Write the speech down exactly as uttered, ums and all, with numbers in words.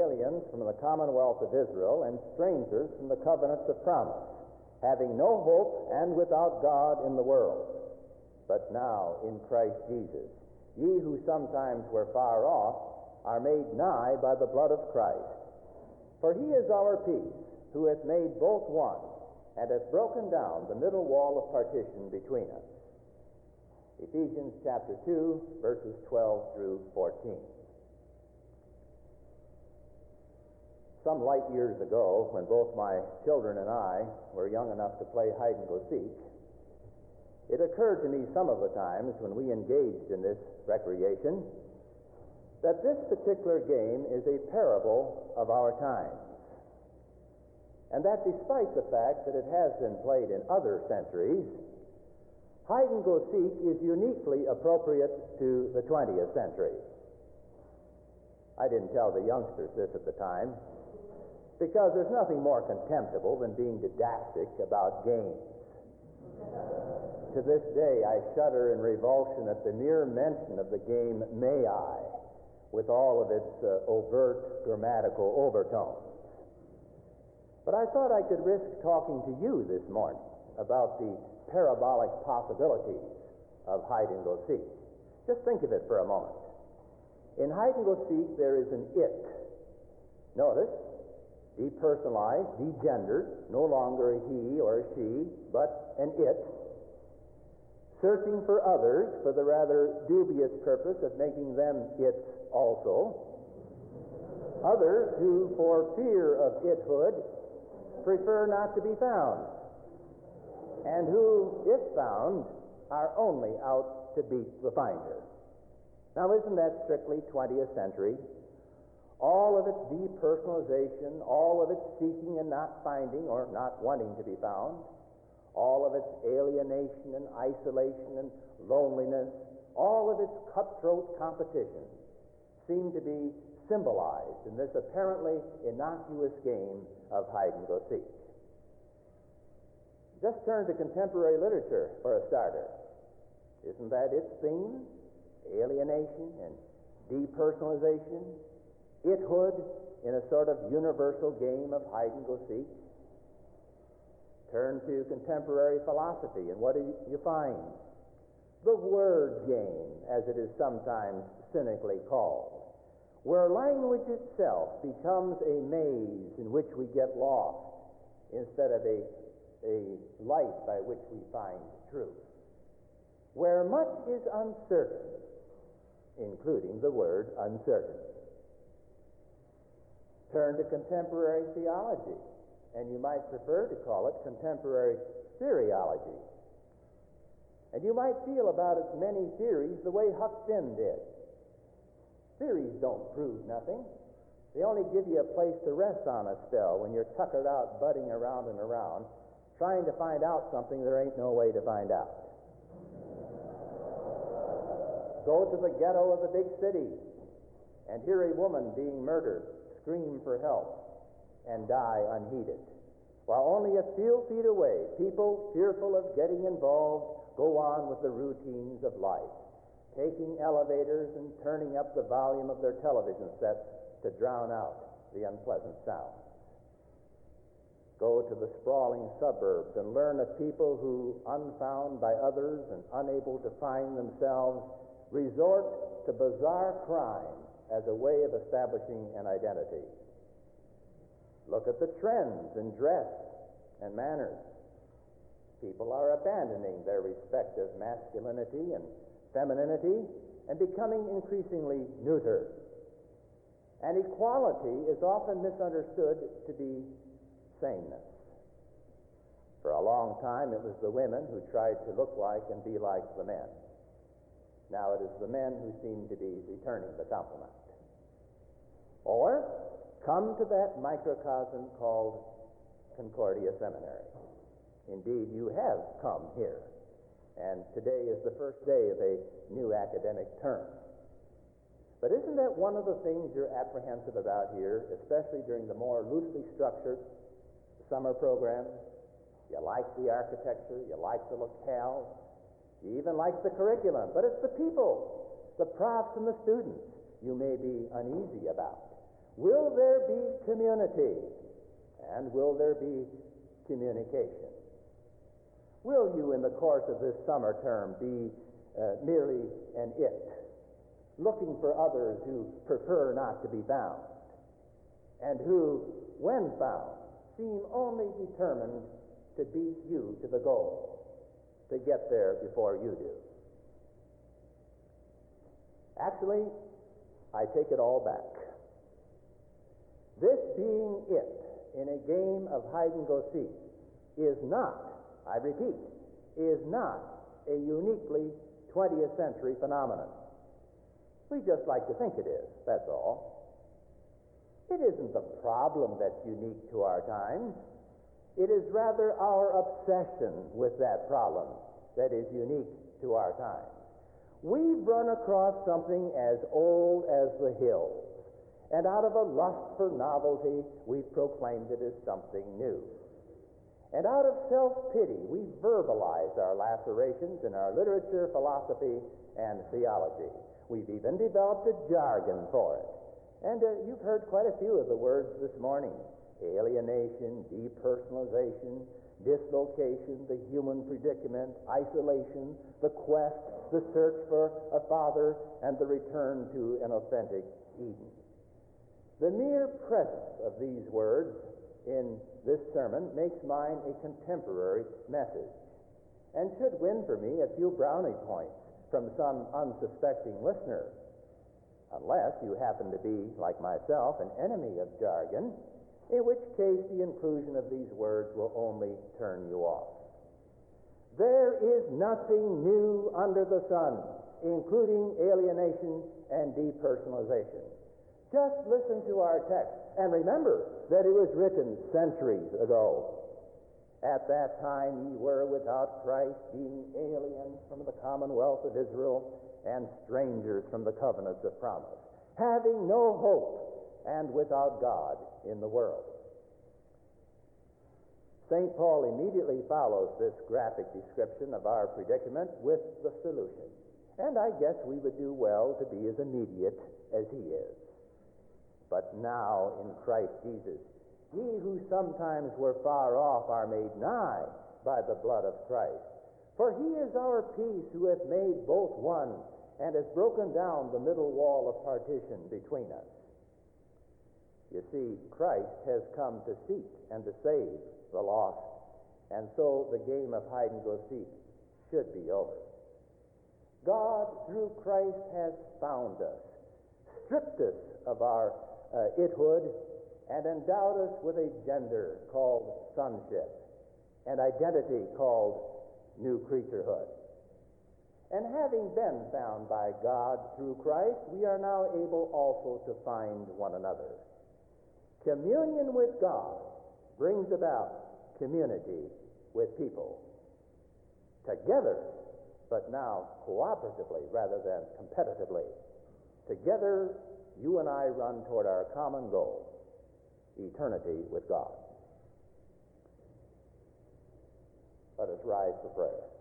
aliens from the commonwealth of Israel and strangers from the covenants of promise, having no hope and without God in the world. But now in Christ Jesus, ye who sometimes were far off are made nigh by the blood of Christ. For he is our peace, who hath made both one, and hath broken down the middle wall of partition between us. Ephesians chapter two, verses twelve through fourteen. Some light years ago, when both my children and I were young enough to play hide-and-go-seek, it occurred to me some of the times when we engaged in this recreation that this particular game is a parable of our times, and that despite the fact that it has been played in other centuries, hide-and-go-seek is uniquely appropriate to the twentieth century. I didn't tell the youngsters this at the time, because there's nothing more contemptible than being didactic about games. To this day, I shudder in revulsion at the mere mention of the game May I, with all of its uh, overt grammatical overtones. But I thought I could risk talking to you this morning about the parabolic possibilities of hide-and-go-seek. Just think of it for a moment. In hide-and-go-seek, there is an it. Notice, depersonalized, degendered, no longer a he or a she, but an it, searching for others for the rather dubious purpose of making them its also. Others who, for fear of ithood, prefer not to be found, and who, if found, are only out to beat the finder. Now, isn't that strictly twentieth century? All of its depersonalization, all of its seeking and not finding or not wanting to be found, all of its alienation and isolation and loneliness, all of its cutthroat competition seem to be symbolized in this apparently innocuous game of hide-and-go-seek. Just turn to contemporary literature for a starter. Isn't that its theme? Alienation and depersonalization, ithood in a sort of universal game of hide-and-go-seek. Turn to contemporary philosophy, and what do you find? The word game, as it is sometimes cynically called, where language itself becomes a maze in which we get lost instead of a a light by which we find truth, where much is uncertain, including the word uncertain. Turn to contemporary theology, and you might prefer to call it contemporary theoryology. And you might feel about as many theories the way Huck Finn did. Theories don't prove nothing. They only give you a place to rest on a spell when you're tuckered out, budding around and around, trying to find out something there ain't no way to find out. Go to the ghetto of the big city and hear a woman being murdered scream for help and die unheeded, while only a few feet away, people fearful of getting involved go on with the routines of life, taking elevators and turning up the volume of their television sets to drown out the unpleasant sound. Go to the sprawling suburbs and learn of people who, unfound by others and unable to find themselves, resort to bizarre crime as a way of establishing an identity. Look at the trends in dress and manners. People are abandoning their respective masculinity and femininity and becoming increasingly neuter. And equality is often misunderstood to be sameness. For a long time, it was the women who tried to look like and be like the men. Now it is the men who seem to be returning the compliment. Or come to that microcosm called Concordia Seminary. Indeed, you have come here, and today is the first day of a new academic term. But isn't that one of the things you're apprehensive about here, especially during the more loosely structured summer programs? You like the architecture, you like the locale, you even like the curriculum, but it's the people, the profs and the students you may be uneasy about. Will there be community? And will there be communication? Will you, in the course of this summer term, be uh, merely an it, looking for others who prefer not to be bound, and who, when found, seem only determined to beat you to the goal, to get there before you do? Actually, I take it all back. This being it in a game of hide-and-go-seek is not, I repeat, is not a uniquely twentieth century phenomenon. We just like to think it is, that's all. It isn't the problem that's unique to our times. It is rather our obsession with that problem that is unique to our times. We've run across something as old as the hills, and out of a lust for novelty, we've proclaimed it as something new. And out of self-pity, we verbalize our lacerations in our literature, philosophy, and theology. We've even developed a jargon for it. And uh, you've heard quite a few of the words this morning. Alienation, depersonalization, dislocation, the human predicament, isolation, the quest, the search for a father, and the return to an authentic Eden. The mere presence of these words in this sermon makes mine a contemporary message, and should win for me a few brownie points from some unsuspecting listener, unless you happen to be, like myself, an enemy of jargon, in which case the inclusion of these words will only turn you off. There is nothing new under the sun, including alienation and depersonalization. Just listen to our text and remember that it was written centuries ago. At that time ye were without Christ, being aliens from the commonwealth of Israel and strangers from the covenants of promise, having no hope and without God in the world. Saint Paul immediately follows this graphic description of our predicament with the solution. And I guess we would do well to be as immediate as he is. But now in Christ Jesus, ye who sometimes were far off are made nigh by the blood of Christ. For he is our peace, who hath made both one, and has broken down the middle wall of partition between us. You see, Christ has come to seek and to save the lost, and so the game of hide-and-go-seek should be over. God, through Christ, has found us, stripped us of our uh, ithood, and endowed us with a gender called sonship, an identity called new creaturehood. And having been found by God through Christ, we are now able also to find one another. Communion with God brings about community with people. Together, but now cooperatively rather than competitively. Together, you and I run toward our common goal, eternity with God. Let us rise for prayer.